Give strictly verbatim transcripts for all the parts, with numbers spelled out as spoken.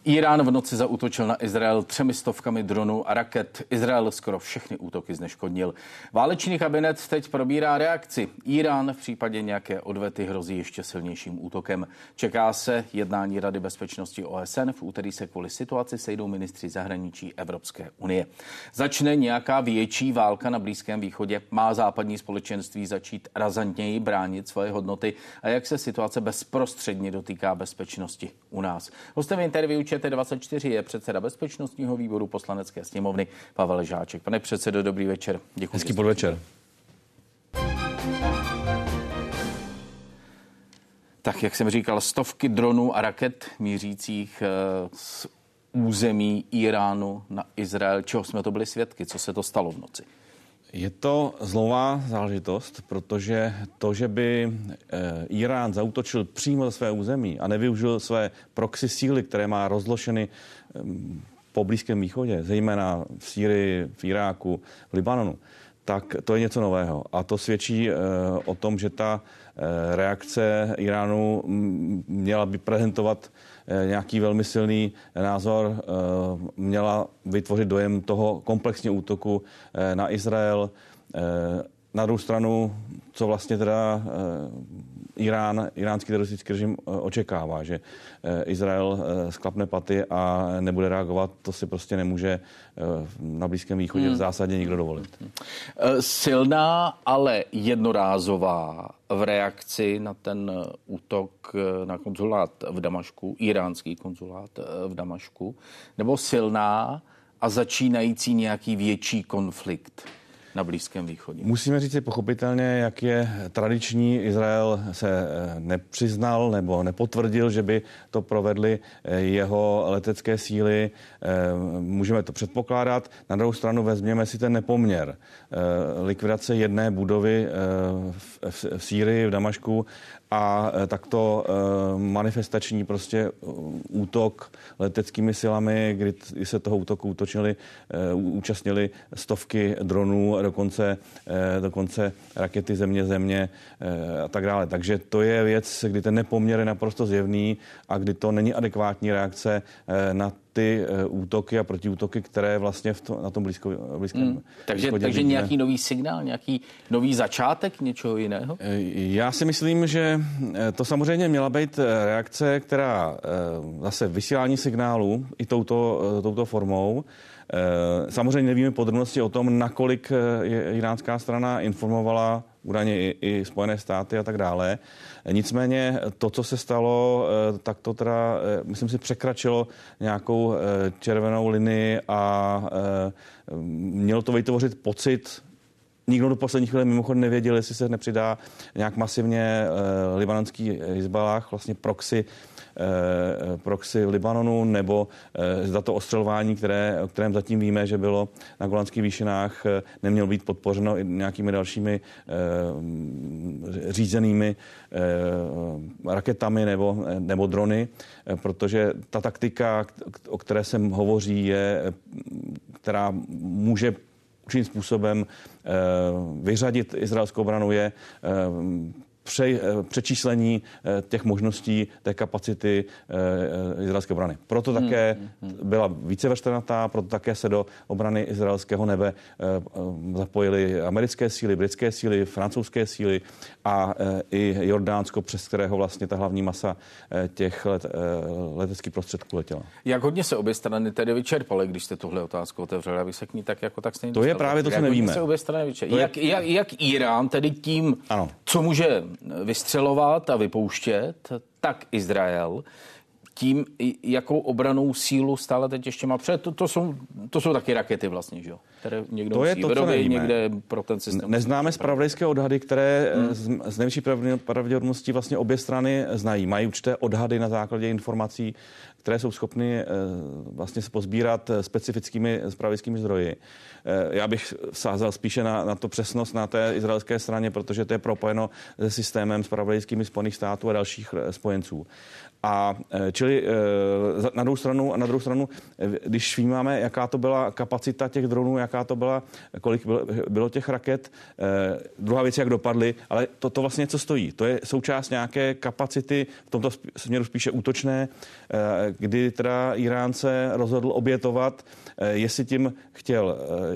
Írán v noci zaútočil na Izrael třemi stovkami dronů a raket. Izrael skoro všechny útoky zneškodnil. Válečný kabinet teď probírá reakci. Írán v případě nějaké odvety hrozí ještě silnějším útokem. Čeká se jednání Rady bezpečnosti O S N. V úterý se kvůli situaci sejdou ministři zahraničí Evropské unie. Začne nějaká větší válka na Blízkém východě? Má západní společenství začít razantněji bránit svoje hodnoty? A jak se situace bezprostředně dotýká bezpečnosti u nás? Hostem interview Č T dvacet čtyři je předseda bezpečnostního výboru Poslanecké sněmovny Pavel Žáček. Pane předsedo, dobrý večer. Děkuji. Hezký podvečer. Tak, jak jsem říkal, stovky dronů a raket mířících z území Iránu na Izrael. Čeho jsme to byli svědky? Co se to stalo v noci? Je to zlová záležitost, protože to, že by Irán zaútočil přímo za své území a nevyužil své proxy síly, které má rozloženy po Blízkém východě, zejména v Sýrii, v Iráku, v Libanonu, tak to je něco nového. A to svědčí o tom, že ta reakce Iránu měla by prezentovat nějaký velmi silný názor, měla vytvořit dojem toho komplexního útoku na Izrael. Na druhou stranu, co vlastně teda Irán, iránský teroristický režim očekává, že Izrael sklapne paty a nebude reagovat, to si prostě nemůže na Blízkém východě v zásadě nikdo dovolit. Silná, ale jednorázová v reakci na ten útok na konzulát v Damašku, iránský konzulát v Damašku, nebo silná a začínající nějaký větší konflikt na Blízkém východě? Musíme říct si pochopitelně, jak je tradiční. Izrael se nepřiznal nebo nepotvrdil, že by to provedly jeho letecké síly. Můžeme to předpokládat. Na druhou stranu vezměme si ten nepoměr. Likvidace jedné budovy v Sýrii, v Damašku a takto manifestační prostě útok leteckými silami, kdy se toho útoku útočili, účastnili stovky dronů, dokonce, dokonce rakety země země a tak dále. Takže to je věc, kdy ten nepoměr je naprosto zjevný a kdy to není adekvátní reakce na ty útoky a protiútoky, které vlastně v to, na tom blízko, blízkém hmm. Takže, takže nějaký nový signál, nějaký nový začátek něčeho jiného? Já si myslím, že to samozřejmě měla být reakce, která zase vysílání signálu i touto, touto formou. Samozřejmě nevíme podrobnosti o tom, nakolik iránská strana informovala údajně i, i Spojené státy a tak dále. Nicméně to, co se stalo, tak to teda, myslím si, překračilo nějakou červenou linii a mělo to vytvořit pocit. Nikdo do poslední chvíle mimochodem nevěděl, jestli se nepřidá nějak masivně libanonský Hizballah, vlastně proxy, proxy v Libanonu, nebo zda to ostřelování, které, o kterém zatím víme, že bylo na Golanských výšinách, nemělo být podpořeno i nějakými dalšími řízenými raketami nebo, nebo drony, protože ta taktika, o které se hovoří, je, která může určitým způsobem vyřadit izraelskou obranu, je Pře, přečíslení těch možností, té kapacity e, izraelské obrany. Proto také hmm. byla vícevrstevnatá, proto také se do obrany izraelského nebe e, zapojily americké síly, britské síly, francouzské síly a e, i Jordánsko, přes kterého vlastně ta hlavní masa e, těch let, e, leteckých prostředků letěla. Jak hodně se obě strany tedy vyčerpaly, když jste tuhle otázku otevřeli, aby se k ní tak jako tak stejně To dostali. Je právě to, co jak nevíme. Se obě strany vyčerpaly. Jak, jak, jak Irán tedy tím, ano. co může vystřelovat a vypouštět, tak Izrael tím, jakou obranou sílu stále teď ještě má. Protože to, to, jsou, to jsou taky rakety vlastně, že jo? Které někdo to je musí to, vyrobit, někde pro ten systém. Neznáme zpravodajské odhady, které hmm. z, z největší pravděpodobností vlastně obě strany znají. Mají určité odhady na základě informací, které jsou schopny vlastně se pozbírat specifickými zpravodajskými zdroji. Já bych sázel spíše na, na to přesnost na té izraelské straně, protože to je propojeno se systémem zpravodajskými Spojených států a dalších spojenců. A čili na druhou stranu, na druhou stranu, když vnímáme, jaká to byla kapacita těch dronů, jaká to byla, kolik bylo, bylo těch raket, druhá věc, jak dopadly, ale to, to vlastně něco stojí. To je součást nějaké kapacity, v tomto směru spíše útočné, kdy teda Irán se rozhodl obětovat, jestli tím chtěl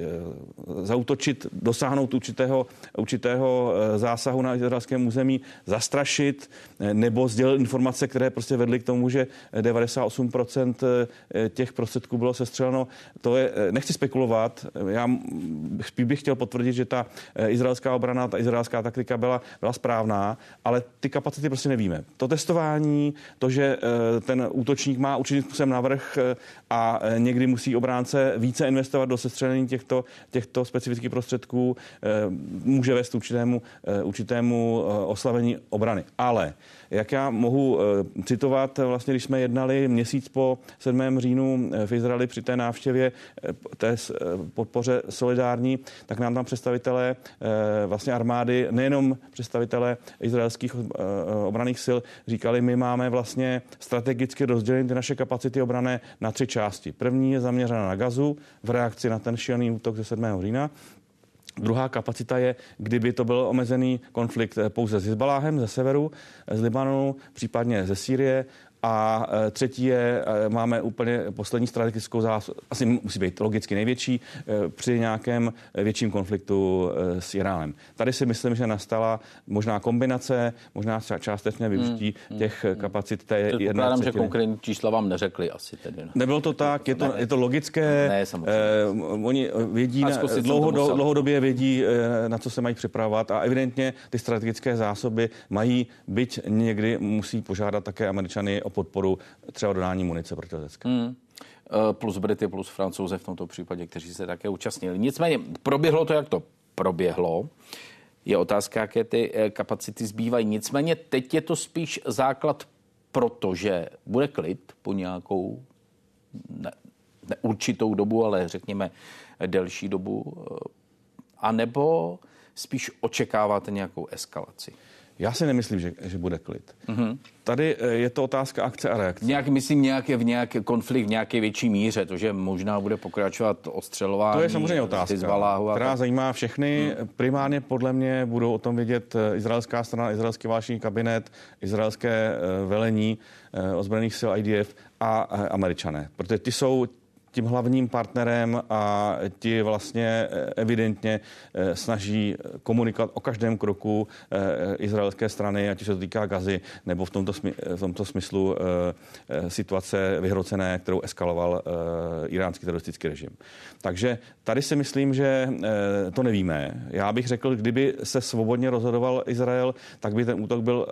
zaútočit, dosáhnout určitého, určitého zásahu na izraelském území, zastrašit, nebo sdělit informace, které prostě vedly k tomu, že devadesát osm procent těch prostředků bylo sestřeleno. To je, nechci spekulovat, já bych chtěl potvrdit, že ta izraelská obrana, ta izraelská taktika byla, byla správná, ale ty kapacity prostě nevíme. To testování, to, že ten útočník má určitým způsobem navrch a někdy musí obránce více investovat do sestřelení těchto, těchto specifických prostředků, může vést určitému, určitému oslavení obrany. Ale jak já mohu citovat, vlastně když jsme jednali měsíc po sedmého říjnu v Izraeli při té návštěvě té podpoře solidární, tak nám tam představitelé vlastně armády, nejenom představitelé izraelských obranných sil, říkali, my máme vlastně strategicky rozdělené ty naše kapacity obrané na tři části. První je zaměřena na Gazu v reakci na ten šílený útok ze sedmého října. Druhá kapacita je, kdyby to byl omezený konflikt pouze s Hizbaláhem ze severu, z Libanonu, případně ze Sýrie. A třetí je, máme úplně poslední strategickou zásobu, asi musí být logicky největší, při nějakém větším konfliktu s Iránem. Tady si myslím, že nastala možná kombinace, možná částečné využití hmm, těch hmm, kapacit té jedné třetiny. Předpokládám, že konkrétní čísla vám neřekli asi tedy. Ne? Nebylo to tak, je to, je to logické. Ne, samozřejmě. Eh, oni vědí, na, dlouhodo, dlouhodobě vědí, na co se mají připravovat a evidentně ty strategické zásoby mají, byť někdy musí požádat také Američany o podporu třeba dodání munice protiletecké. Hmm. Plus Brity, plus Francouze v tomto případě, kteří se také účastnili. Nicméně proběhlo to, jak to proběhlo. Je otázka, jaké ty kapacity zbývají. Nicméně teď je to spíš základ, protože bude klid po nějakou ne, neurčitou dobu, ale řekněme delší dobu, anebo spíš očekáváte nějakou eskalaci? Já si nemyslím, že, že bude klid. Mm-hmm. Tady je to otázka akce a reakce. Nějak, myslím, nějaké, v nějaké konflikt v nějaké větší míře, to, že možná bude pokračovat ostřelování. To je samozřejmě otázka, která tak zajímá všechny. Hmm. Primárně podle mě budou o tom vědět izraelská strana, izraelský válečný kabinet, izraelské velení ozbrojených sil I D F a Američané. Protože ty jsou tím hlavním partnerem a ti vlastně evidentně snaží komunikovat o každém kroku izraelské strany, ať se to týká Gazy, nebo v tomto, smy, v tomto smyslu situace vyhrocené, kterou eskaloval iránský teroristický režim. Takže tady si myslím, že to nevíme. Já bych řekl, kdyby se svobodně rozhodoval Izrael, tak by ten útok byl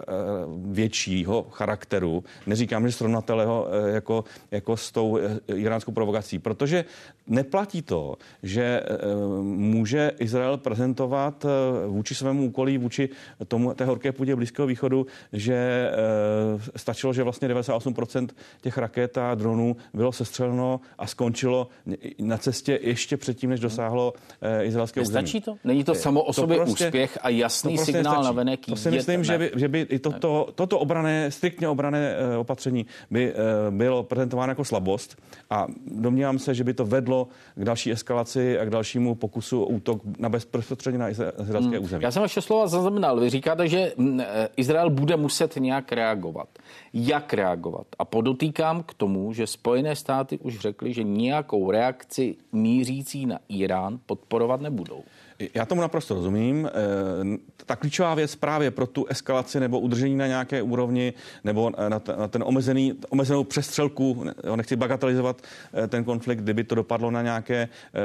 většího charakteru. Neříkám, že srovnatelného jako, jako s tou iránskou provokací, protože neplatí to, že může Izrael prezentovat vůči svému úkolí, vůči tomu, té horké půdě Blízkého východu, že stačilo, že vlastně devadesát osm procent těch raket a dronů bylo sestřeleno a skončilo na cestě ještě předtím, než dosáhlo izraelského území. Stačí to? Není to samo o sobě to prostě, úspěch a jasný prostě signál na venek? To si myslím, že by, že by i toto, toto obrané, striktně obrané opatření by bylo prezentováno jako slabost a domnívám se, že by to vedlo k další eskalaci a k dalšímu pokusu útok na bezprostředně na izraelské hmm. území. Já jsem vaše slova zaznamenal. Vy říkáte, že Izrael bude muset nějak reagovat. Jak reagovat? A podotýkám k tomu, že Spojené státy už řekly, že nějakou reakci mířící na Irán podporovat nebudou. Já tomu naprosto rozumím. Ta klíčová věc právě pro tu eskalaci nebo udržení na nějaké úrovni nebo na ten omezený, omezenou přestřelku, nechci bagatelizovat ten konflikt, kdyby to dopadlo na nějaké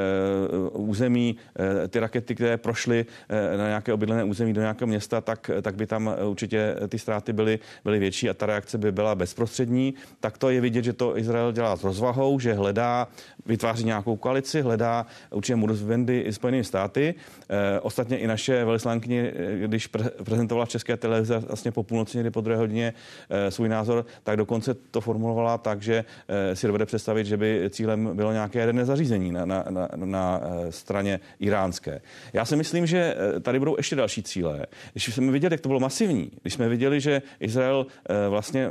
území, ty rakety, které prošly na nějaké obydlené území do nějakého města, tak, tak by tam určitě ty ztráty byly, byly větší a ta reakce by byla bezprostřední. Tak to je vidět, že to Izrael dělá s rozvahou, že hledá, vytváří nějakou koalici, hledá určitě modus vivendi i Spojenými státy. Ostatně i naše velvyslankyně, když prezentovala v České televize vlastně po půlnoci, někdy po druhé hodině svůj názor, tak dokonce to formulovala tak, že si dovede představit, že by cílem bylo nějaké jaderné zařízení na, na, na, na straně iránské. Já si myslím, že tady budou ještě další cíle. Když jsme viděli, jak to bylo masivní, když jsme viděli, že Izrael vlastně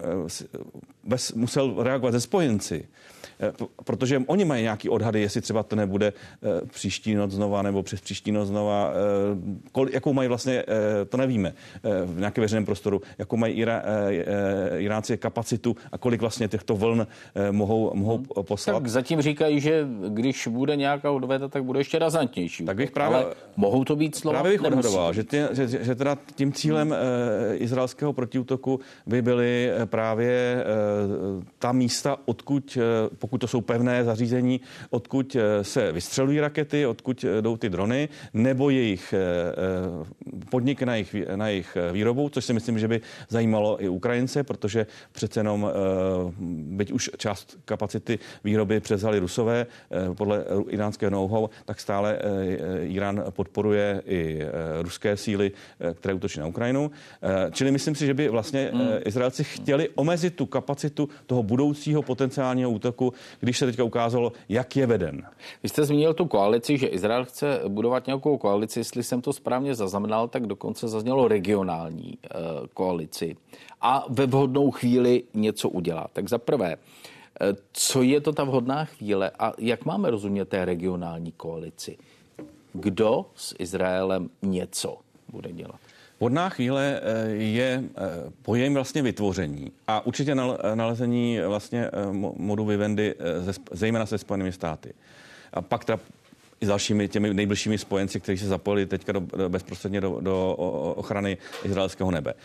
bez, musel reagovat ze spojenci, protože oni mají nějaký odhady, jestli třeba to nebude příští noc znova nebo přes příští noc znova, jakou mají vlastně, to nevíme, v nějakém veřejném prostoru, jakou mají Ira, Iránci kapacitu a kolik vlastně těchto vln mohou, mohou poslat. Tak zatím říkají, že když bude nějaká odveta, tak bude ještě razantnější. Tak bych právě, ale mohou to být slova? Právě bych odhadoval, že, ty, že, že teda tím cílem hmm. izraelského protiútoku by byly právě ta místa, odkud, pokud to jsou pevné zařízení, odkud se vystřelují rakety, odkud jdou ty drony, nebo jejich podnik na jejich, na jejich výrobu, což si myslím, že by zajímalo i Ukrajince, protože přece jenom, byť už část kapacity výroby převzali Rusové, podle iránského know-how, tak stále Irán podporuje i ruské síly, které útočí na Ukrajinu. Čili myslím si, že by vlastně hmm. Izraelci chtěli omezit tu kapacitu toho budoucího potenciálního útoku, když se teďka ukázalo, jak je veden. Vy jste zmínil tu koalici, že Izrael chce budovat nějakou koalici, jestli jsem to správně zaznamenal, tak dokonce zaznělo regionální uh, koalici a ve vhodnou chvíli něco udělat. Tak za prvé, uh, co je to ta vhodná chvíle a jak máme rozumět té regionální koalici? Kdo s Izraelem něco bude dělat? Vhodná chvíle je pojem vlastně vytvoření a určitě nalezení vlastně modu vivendi zejména se Spojenými státy. A pak ta i s dalšími těmi nejbližšími spojenci, kteří se zapojili teďka do, do, bezprostředně do, do ochrany izraelského nebe.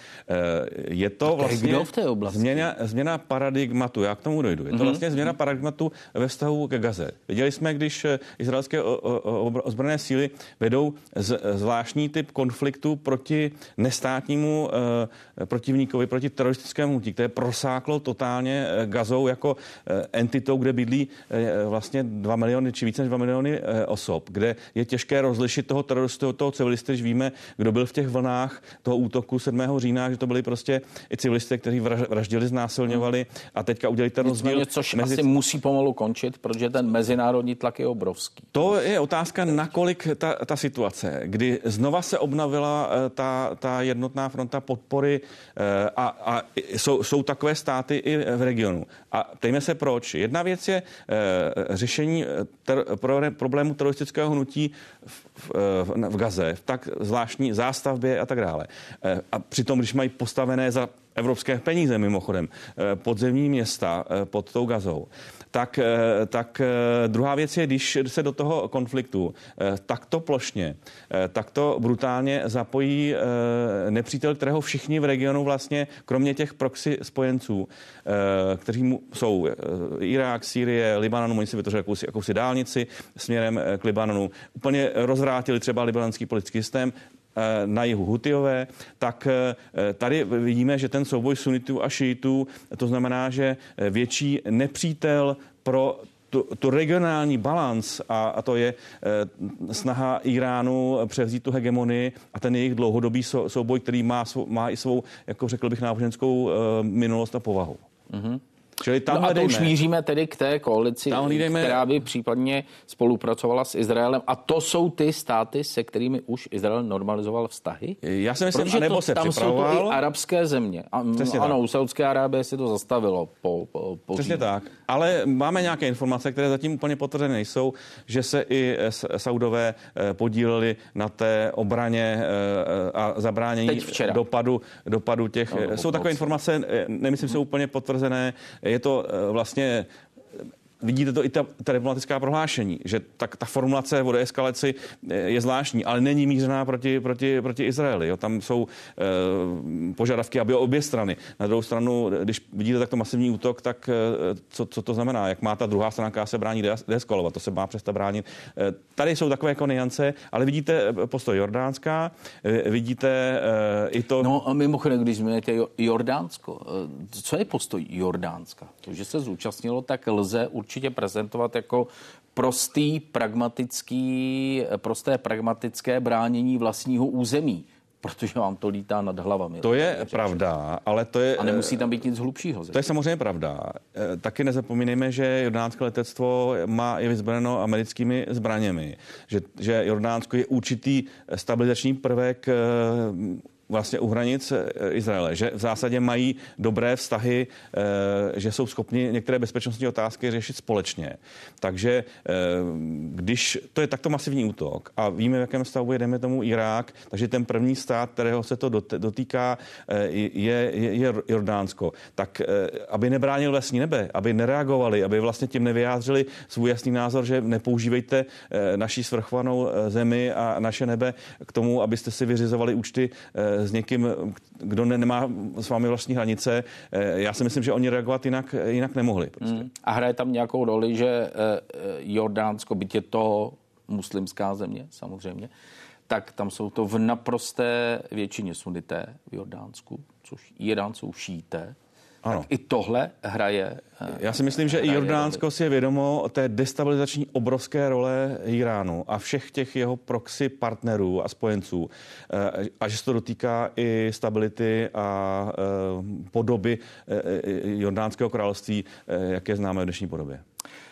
Je to vlastně kdo v té oblasti? Změna, změna paradigmatu. Já k tomu dojdu. Je to mm-hmm. vlastně změna paradigmatu ve vztahu ke Gaze. Viděli jsme, když izraelské ozbrojené síly vedou z, zvláštní typ konfliktu proti nestátnímu uh, protivníkovi, proti teroristickému hnutí, které prosáklo totálně Gazou jako uh, entitou, kde bydlí uh, vlastně dva miliony či více než dva miliony uh, osob, kde je těžké rozlišit toho teroristu od toho civilisty, když víme, kdo byl v těch vlnách toho útoku sedmého října, že to byli prostě i civilisté, kteří vraždili, znásilňovali a teďka udělali ten rozdíl. Což mezi... asi musí pomalu končit, protože ten mezinárodní tlak je obrovský. To je otázka, nakolik ta, ta situace, kdy znova se obnovila ta, ta jednotná fronta podpory a, a jsou, jsou takové státy i v regionu. A ptejme se proč. Jedna věc je řešení ter, pro, problému teroristického hnutí v, v, v Gaze, v tak zvláštní zástavbě a tak dále. A přitom, když mají postavené za evropské peníze mimochodem podzemní města pod tou Gazou, tak, tak druhá věc je, když se do toho konfliktu takto plošně, takto brutálně zapojí nepřítel, kterého všichni v regionu vlastně, kromě těch proxy spojenců, kteří mu jsou Irák, Sýrie, Libanon, oni si vytvořili jakousi, jakousi dálnici směrem k Libanonu, úplně rozvrátili třeba libanonský politický systém, na jihu Hutiové, tak tady vidíme, že ten souboj sunitů a šítů, to znamená, že větší nepřítel pro tu, tu regionální balans a, a to je e, snaha Iránu převzít tu hegemonii a ten jejich dlouhodobý sou, souboj, který má, svou, má i svou, jako řekl bych, náboženskou e, minulost a povahu. Mm-hmm. Čili tam no a to už míříme tedy k té koalici, která by případně spolupracovala s Izraelem. A to jsou ty státy, se kterými už Izrael normalizoval vztahy? Já si myslím, anebo to, se tam připravoval. Jsou to i arabské země. A, ano, u Saudské Arábie si to zastavilo po, po, po Přesně říjnu. Tak. Ale máme nějaké informace, které zatím úplně potvrzené nejsou, že se i Saudové podíleli na té obraně a zabránění dopadu, dopadu těch. No, jsou takové informace, nemyslím, jsou úplně potvrzené. Je to vlastně, vidíte to i ta, ta diplomatická prohlášení, že tak ta formulace o deeskalaci je zvláštní, ale není mířená proti, proti, proti Izraeli. Jo. Tam jsou e, požadavky, aby obě strany. Na druhou stranu, když vidíte takto masivní útok, tak e, co, co to znamená? Jak má ta druhá strana se bránit deeskalovat? To se má přestat bránit. E, tady jsou takové jako niance, ale vidíte postoj Jordánská, e, vidíte e, i to... No a mimochodem, když zmíníte Jordánsko, co je postoj Jordánska? To, že se zúčastnilo, tak lze určitě určitě prezentovat jako prostý, pragmatický, prosté pragmatické bránění vlastního území, protože vám to lítá nad hlavami. To je pravda, ale to je... A nemusí tam být nic hlubšího. To je samozřejmě pravda. Taky nezapomínejme, že jordánské letectvo má i vyzbrojeno americkými zbraněmi. Že, že Jordánsko je určitý stabilizační prvek vlastně u hranic Izraele, že v zásadě mají dobré vztahy, že jsou schopni některé bezpečnostní otázky řešit společně. Takže když to je takto masivní útok a víme, v jakém stavu je, dejme tomu, Irák, takže ten první stát, kterého se to dotýká, je, je, je Jordánsko, tak aby nebránil lesní nebe, aby nereagovali, aby vlastně tím nevyjádřili svůj jasný názor, že nepoužívejte naší svrchovanou zemi a naše nebe k tomu, abyste si vyřizovali účty s někým, kdo nemá s vámi vlastní hranice. Já si myslím, že oni reagovat jinak, jinak nemohli. Prostě. Hmm. A hraje tam nějakou roli, že Jordánsko, byť je to muslimská země samozřejmě, tak tam jsou to v naprosté většině sunité v Jordánsku, což Irán jsou šíité. Ano. Tak i tohle hraje. Já si myslím, že i Jordánsko si je vědomo té destabilizační obrovské role Iránu a všech těch jeho proxy partnerů a spojenců. A že se to dotýká i stability a podoby Jordánského království, jak je známe v dnešní podobě.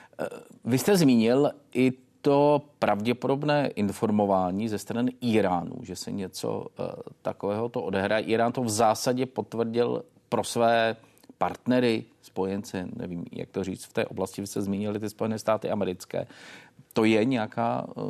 Vy jste zmínil i to pravděpodobné informování ze strany Iránu, že se něco takového to odehraje. Irán to v zásadě potvrdil pro své partnery, spojence, nevím, jak to říct, v té oblasti, vy jste zmínili ty Spojené státy americké. To je nějaká uh,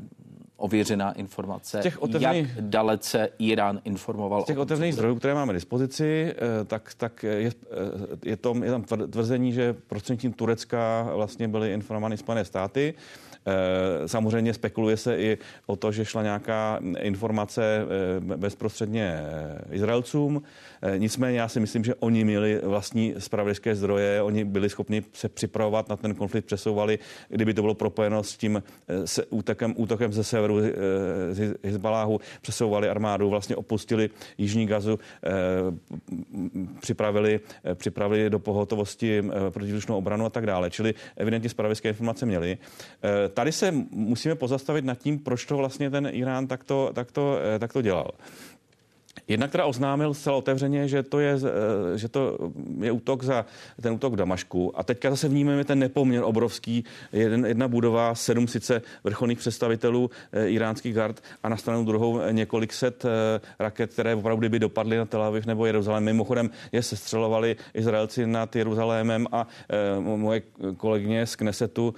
ověřená informace, otevřených, jak dalece Irán informoval? Z těch otevřených zdrojů, které máme k dispozici, tak, tak je, je, to, je tam tvrzení, že prostřednictvím Turecka vlastně byly informovány Spojené státy. Samozřejmě spekuluje se i o to, že šla nějaká informace bezprostředně Izraelcům. Nicméně já si myslím, že oni měli vlastní zpravodajské zdroje, oni byli schopni se připravovat na ten konflikt, přesouvali, kdyby to bylo propojeno s tím s útokem, útokem ze severu z Hizbaláhu, přesouvali armádu, vlastně opustili jižní Gazu, připravili, připravili do pohotovosti protivzdušnou obranu a tak dále. Čili evidentně zpravodajské informace měli. Tady se musíme pozastavit nad tím, proč to vlastně ten Irán takto, takto, takto dělal. Jednak teda oznámil zcela otevřeně, že to je, že to je útok za ten útok v Damašku. A teďka zase vnímáme ten nepoměr obrovský. Jeden, jedna budova, sedm sice vrcholných představitelů e, iránských gard a na stranu druhou několik set e, raket, které opravdu kdyby dopadly na Tel Aviv nebo Jeruzalém. Mimochodem je sestřelovali Izraelci nad Jeruzalémem a e, moje kolegyně z Knesetu,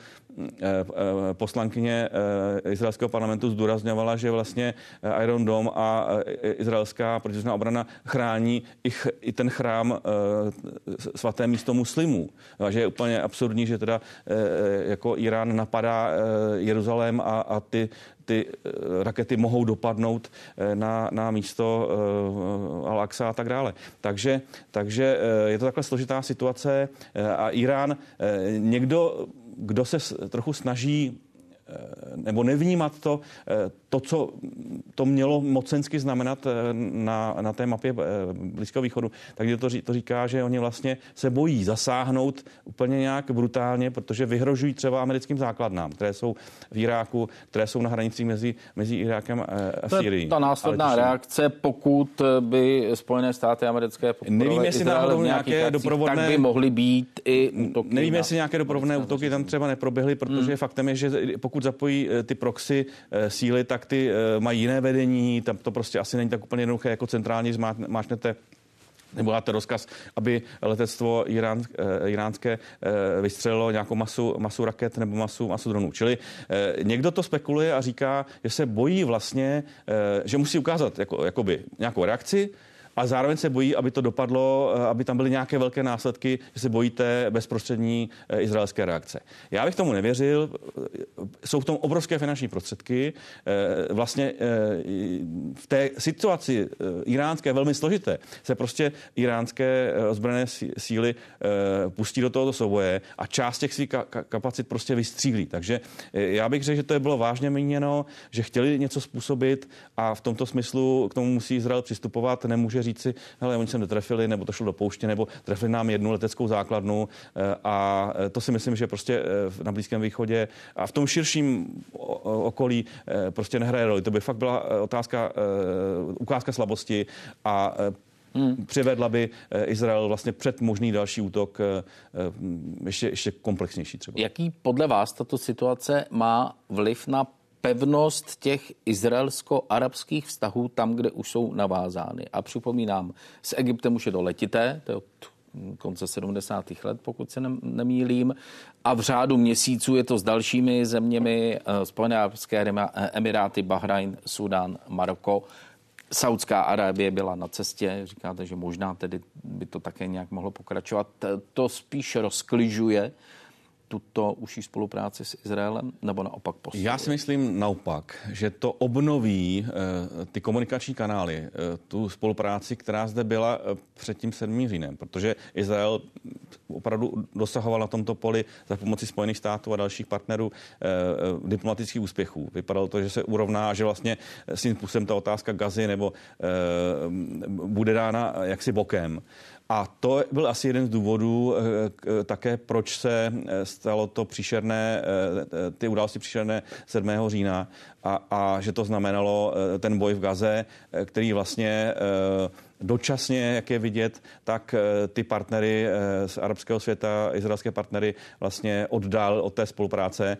poslankyně izraelského parlamentu zdůrazňovala, že vlastně Iron Dome a izraelská protivzdušná obrana chrání ich, i ten chrám svaté místo muslimů. A že je úplně absurdní, že teda jako Irán napadá Jeruzalém a, a ty ty rakety mohou dopadnout na, na místo Al-Aqsa a tak dále. Takže, takže je to takhle složitá situace a Irán někdo, kdo se trochu snaží nebo nevnímat to, to, co to mělo mocensky znamenat na, na té mapě Blízkého východu, tak to, to říká, že oni vlastně se bojí zasáhnout úplně nějak brutálně, protože vyhrožují třeba americkým základnám, které jsou v Iráku, které jsou na hranicích mezi, mezi Irákem a Sýrií. Ta následná reakce, pokud by Spojené státy americké podporovaly Izrael v nějakých akcích, doprovodné, tak by mohly být i útoky. Nevím, jestli nějaké doprovodné útoky tam třeba neproběhly, protože hmm. faktem je, že pokud zapojí ty proxy síly, tak ty mají jiné vedení, tam to prostě asi není tak úplně jednoduché, jako centrálně zmáčnete nebo dáte rozkaz, aby letectvo irán, iránské vystřelilo nějakou masu, masu raket nebo masu, masu dronů. Čili někdo to spekuluje a říká, že se bojí vlastně, že musí ukázat jako, jakoby nějakou reakci, a zároveň se bojí, aby to dopadlo, aby tam byly nějaké velké následky, že se bojíte bezprostřední izraelské reakce. Já bych tomu nevěřil. Jsou v tom obrovské finanční prostředky. Vlastně v té situaci iránské velmi složité se prostě iránské ozbrojené síly pustí do tohoto souboje a část těch svých kapacit prostě vystřílí. Takže já bych řekl, že to je bylo vážně míněno, že chtěli něco způsobit a v tomto smyslu k tomu musí Izrael přistupovat. Nemůže říci, hele, oni se netrefili, nebo to šlo do pouště, nebo trefili nám jednu leteckou základnu a to si myslím, že prostě na Blízkém východě a v tom širším okolí prostě nehraje roli. To by fakt byla otázka, ukázka slabosti a Hmm. přivedla by Izrael vlastně před možný další útok ještě, ještě komplexnější třeba. Jaký podle vás tato situace má vliv na pevnost těch izraelsko-arabských vztahů tam, kde už jsou navázány? A připomínám, s Egyptem už je to letité, to je od konce sedmdesátých let, pokud se nemýlím, a v řádu měsíců je to s dalšími zeměmi, Spojené arabské emiráty, Bahrajn, Súdán, Maroko. Saudská Arábie byla na cestě, říkáte, že možná tedy by to také nějak mohlo pokračovat. To spíš rozkližuje tuto užší spolupráci s Izraelem, nebo naopak posiluje? Já si myslím naopak, že to obnoví e, ty komunikační kanály, e, tu spolupráci, která zde byla e, před tím sedmým říjnem, protože Izrael opravdu dosahoval na tomto poli za pomoci Spojených států a dalších partnerů e, e, diplomatických úspěchů. Vypadalo to, že se urovná, že vlastně s tím způsobem ta otázka Gazy nebo e, bude dána jaksi bokem. A to byl asi jeden z důvodů také, proč se stalo to příšerné, ty události příšerné sedmého října a, a že to znamenalo ten boj v Gaze, který vlastně dočasně, jak je vidět, tak ty partnery z arabského světa, izraelské partnery vlastně oddal od té spolupráce.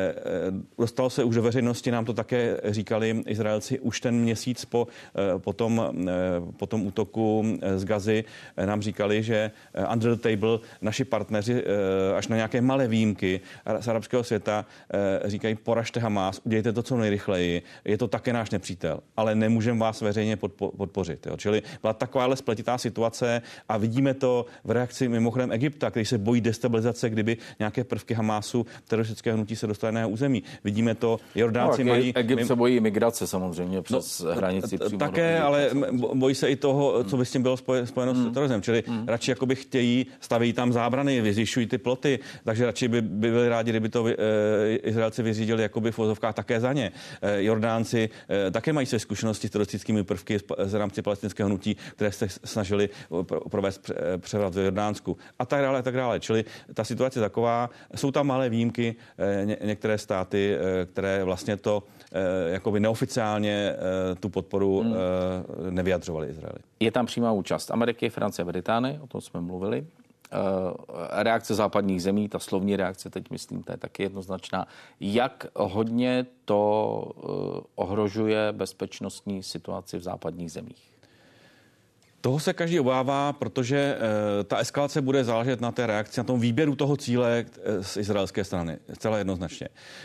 Dostalo se už do veřejnosti, nám to také říkali Izraelci už ten měsíc po, po, tom, po tom útoku z Gazy. Nám říkali, že under the table naši partneři až na nějaké malé výjimky z arabského světa říkají, poražte Hamás, udějte to co nejrychleji, je to také náš nepřítel, ale nemůžeme vás veřejně podpo- podpořit. Jo. Čili byla takováhle spletitá situace a vidíme to v reakci mimochodem Egypta, který se bojí destabilizace, kdyby nějaké prvky Hamásu, teroristického hnutí se dostaly na jeho území. Vidíme to, Jordánci no, mají... Egypt se bojí migrace samozřejmě přes no, hranici. Také, ale bojí se i toho, co by s tím bylo spojeno hmm. s terorismem. Čili hmm. radši jakoby chtějí, staví tam zábrany, vyzjišťují ty ploty, takže radši by, by byli rádi, kdyby to e, Izraelci vyřídili jakoby v vozovkách také za ně. E, Jordánci e, také mají své zkušenosti s teroristickými prvky z rámci palestinského hnutí, které se snažili provést převrat v Jordánsku a tak dále, a tak dále. Čili ta situace je taková, jsou tam malé výjimky, ně, některé státy, které vlastně to jakoby neoficiálně tu podporu hmm. nevyjadřovaly Izraeli. Je tam přímá účast Ameriky, Francie, Británie, o tom jsme mluvili. Reakce západních zemí, ta slovní reakce, teď myslím, to je taky jednoznačná. Jak hodně to ohrožuje bezpečnostní situaci v západních zemích? Toho se každý obává, protože e, ta eskalace bude záležet na té reakci, na tom výběru toho cíle e, z izraelské strany. Zcela jednoznačně.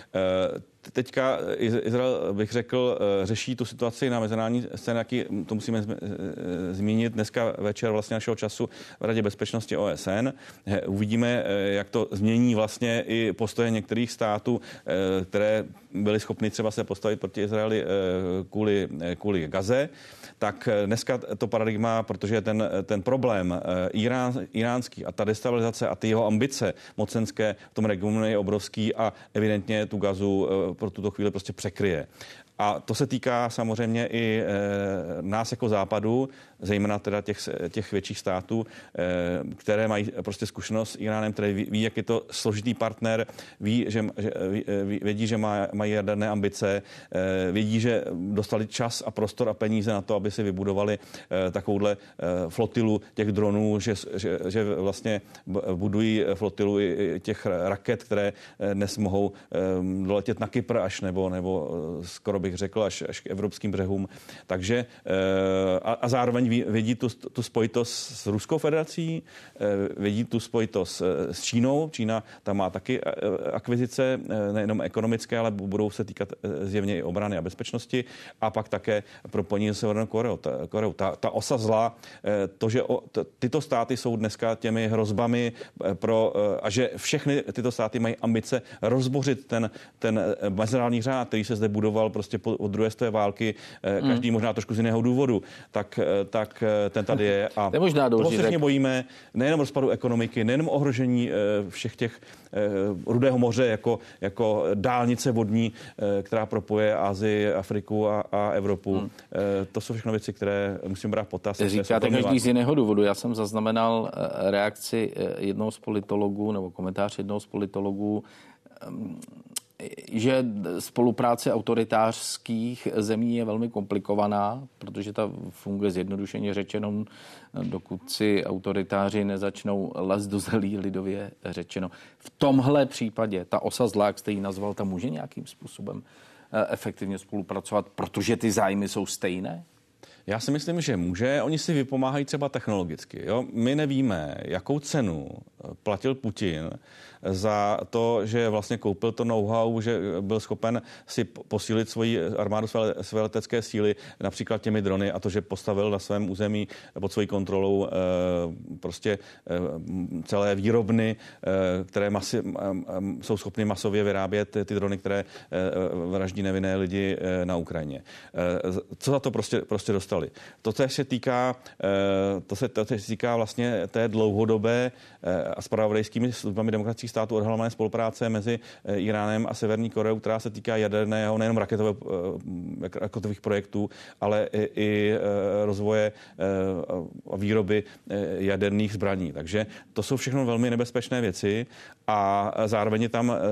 E, Teďka Izrael, bych řekl, řeší tu situaci na mezinárodní scéně, jaký to musíme zmínit dneska večer vlastně našeho času v Radě bezpečnosti O S N. Uvidíme, jak to změní vlastně i postoje některých států, které byly schopny třeba se postavit proti Izraeli kvůli, kvůli Gaze. Tak dneska to paradigma, protože ten, ten problém irán, iránský a ta destabilizace a ty jeho ambice mocenské v tom regionu je obrovský a evidentně tu Gazu pro tuto chvíli prostě překryje. A to se týká samozřejmě i e, nás jako Západu, zejména teda těch, těch větších států, e, které mají prostě zkušenost s Iránem, které ví, ví, jak je to složitý partner, ví, že, že, ví, vědí, že má, mají jaderné ambice, e, vědí, že dostali čas a prostor a peníze na to, aby si vybudovali e, takovouhle e, flotilu těch dronů, že, že, že vlastně budují flotilu i těch raket, které dnes mohou e, doletět na Kypr až nebo, nebo skoro bych řekl, až, až k evropským břehům. Takže a, a zároveň vědí tu, tu spojitost s Ruskou federací, vědí tu spojitost s Čínou. Čína tam má taky akvizice, nejenom ekonomické, ale budou se týkat zjevně i obrany a bezpečnosti. A pak také propojení s Severnou Koreou. Ta, Koreou. Ta, ta osa zla, to, že o, t, tyto státy jsou dneska těmi hrozbami pro, a že všechny tyto státy mají ambice rozbořit ten, ten mezinárodní řád, který se zde budoval prostě po, od druhé světové války, každý mm. možná trošku z jiného důvodu, tak, tak ten tady je. A toho se všichni bojíme, nejenom rozpadu ekonomiky, nejenom ohrožení všech těch Rudého moře jako, jako dálnice vodní, která propoje Asii, Afriku a, a Evropu. Hmm. To jsou všechno věci, které musím brát potaz. Říkáte každý z jiného důvodu. Já jsem zaznamenal reakci jednoho z politologů nebo komentář jednoho z politologů, že spolupráce autoritářských zemí je velmi komplikovaná, protože ta funguje zjednodušeně řečeno, dokud si autoritáři nezačnou lézt do zelí, lidově řečeno. V tomhle případě ta osa zla, jak jste ji nazval, ta může nějakým způsobem efektivně spolupracovat, protože ty zájmy jsou stejné? Já si myslím, že může. Oni si vypomáhají třeba technologicky. Jo? My nevíme, jakou cenu platil Putin za to, že vlastně koupil to know-how, že byl schopen si posílit svoji armádu, své, své letecké síly, například těmi drony, a to, že postavil na svém území pod svojí kontrolou prostě celé výrobny, které masi, jsou schopny masově vyrábět ty drony, které vraždí nevinné lidi na Ukrajině. Co za to prostě, prostě dostali? To, co se týká, to se, to se týká vlastně té dlouhodobé a zpravodajskými službami demokratických států odhalované spolupráce mezi Iránem a Severní Koreou, která se týká jaderného, nejenom raketového, raketových projektů, ale i, i rozvoje a výroby jaderných zbraní. Takže to jsou všechno velmi nebezpečné věci a zároveň tam, a,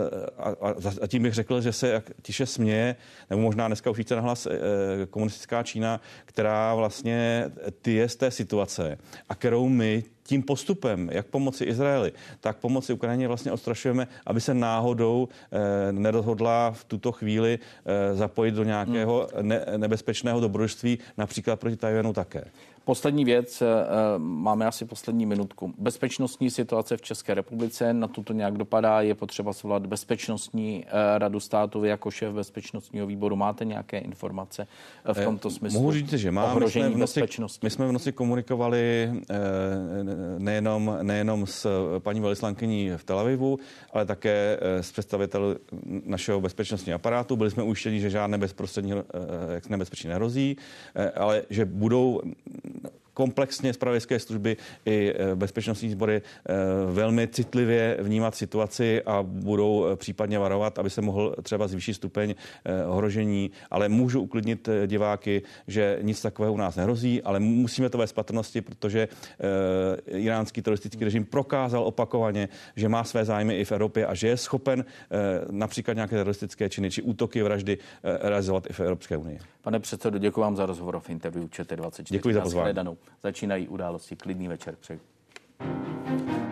a tím bych řekl, že se jak tiše směje, nebo možná dneska už více nahlas komunistická Čína, která vlastně ty je z té situace a kterou my tím postupem, jak pomoci Izraeli, tak pomoci Ukrajině vlastně odstrašujeme, aby se náhodou eh, nerozhodla v tuto chvíli eh, zapojit do nějakého ne, nebezpečného dobrodružství, například proti Tajvanu také. Poslední věc, máme asi poslední minutku. Bezpečnostní situace v České republice, na to to nějak dopadá, je potřeba svolat bezpečnostní radu státu. Vy jako šéf bezpečnostního výboru máte nějaké informace v tomto smyslu? Mohu říct, že máme. Ohrožení my jsme v noci, bezpečnosti. My jsme v noci komunikovali nejenom, nejenom s paní velvyslankyní v Tel Avivu, ale také s představiteli našeho bezpečnostního aparátu. Byli jsme ujištěni, že žádné bezprostřední nebezpečí nehrozí, ale že budou komplexně zpravodajské služby i bezpečnostní sbory velmi citlivě vnímat situaci a budou případně varovat, aby se mohl třeba zvýšit stupeň ohrožení, ale můžu uklidnit diváky, že nic takového u nás nehrozí, ale musíme to vést patrnosti, protože iránský teroristický režim prokázal opakovaně, že má své zájmy i v Evropě a že je schopen například nějaké teroristické činy či útoky, vraždy realizovat i v Evropské unii. Pane předsedo, děkuji vám za rozhovor v interview Č T dvacet čtyři. Děkuji za pozvání. Začínají události. Klidný večer přeji.